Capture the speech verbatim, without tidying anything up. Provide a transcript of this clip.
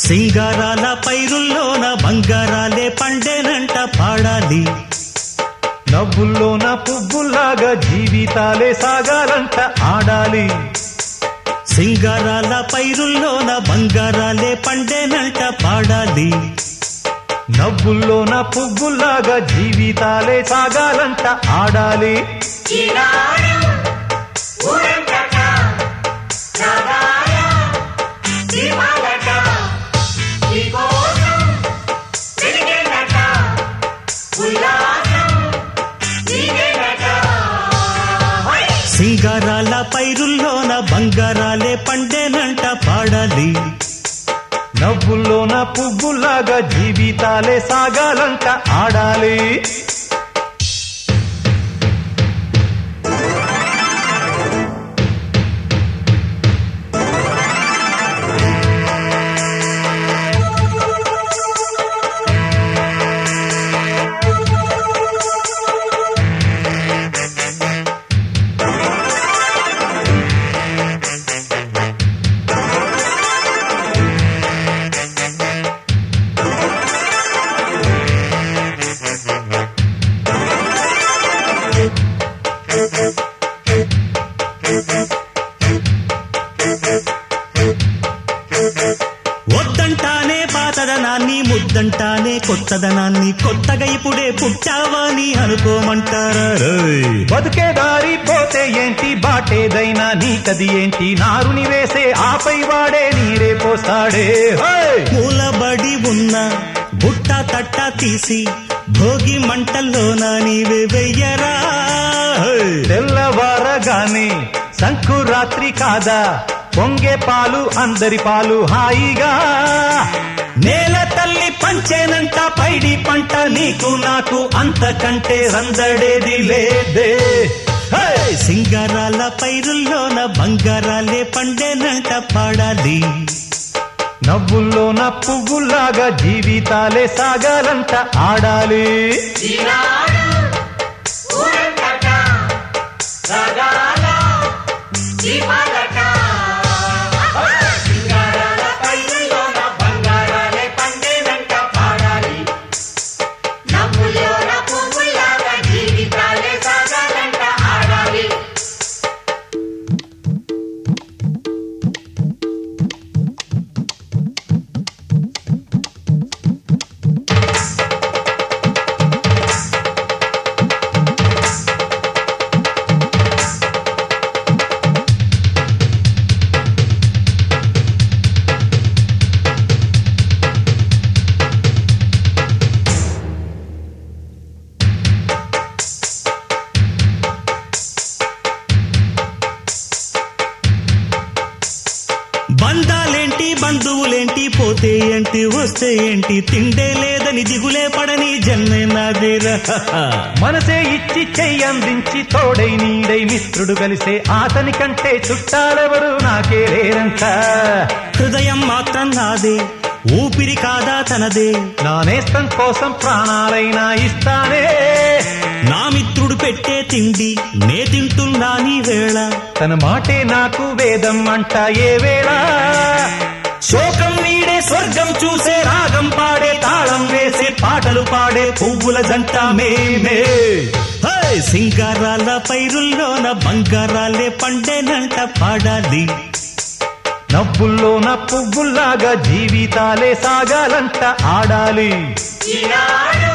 సింగారాల పైరుల్లోన బంగారాలే పండేనంట పాడాలి. నవ్వుల్లోన పువ్వుల్లాగా జీవితాలే సాగాలంట ఆడాలి. సింగారాల పైరుల్లోన బంగారాలే పండేనంట పాడాలి. నవ్వుల్లోన పువ్వుల్లాగా జీవితాలే సాగాలంట ఆడాలి. సింగారాల పైరుల్లోన బంగారాలే పండేనంట పాడాలి. నవ్వుల్లోన పువ్వుల్లాగా జీవితాలే సాగాలంట ఆడాలి. వద్దంటానే పాతదనాన్ని, ముద్దంటానే కొత్తదనాన్ని, కొత్తగా ఇప్పుడే పుట్టావని అనుకోమంటారా? బతుకే దారి పోతే ఏంటి, బాటేదైనా నీకది ఏంటి, నారుని వేసే ఆపై వాడే నీరే పోస్తాడే. మూలబడి ఉన్న బుట్ట తట్ట తీసి భోగి మంటల్లోన నీవే వెయ్యరా. తెల్లవారగానే సంకురాత్రి కాదా, పొంగే పాలు అందరి పాలు హాయిగా. నేల తల్లి పంచేనంట పైడి పంట, నీకు నాకు అంతకంటే రందడేది లేదే. సింగారాల పైరుల్లోన బంగారాలే పండేనంట పాడాలి. నవ్వుల్లోన పువ్వుల్లాగా జీవితాలే సాగాలంట ఆడాలి. బంధాలేంటి బంధువులేంటి, పోతే ఏంటి వస్తే ఏంటి, తిండే లేదని దిగులే పడని జన్మే నాదిరా. మనసే ఇచ్చి చెయ్యందించి తోడై నీడై మిత్రుడు కలిసే అతని కంటే చుట్టాలెవరు నాకే లేరంట. హృదయం మాత్రం నాదే, ఊపిరి కాదా తనదే, నా నేస్తం కోసం ప్రాణాలైనా ఇస్తానే. నా మిత్రుడు పెట్టే తిండి నే తింటున్నా నీ వేళ, తన మాటే నాకు వేదం అంట ఏ వేళ. శోకం వీడే స్వర్గం చూసే, రాగం పాడే తాళం వేసే, పాటలు పాడే పువ్వుల జంట మేమే. సింగారాల పైరుల్లోన బంగారాలే పండేనంట పాడాలి. నవ్వుల్లోన పువ్వుల్లాగా జీవితాలే సాగాలంట ఆడాలి.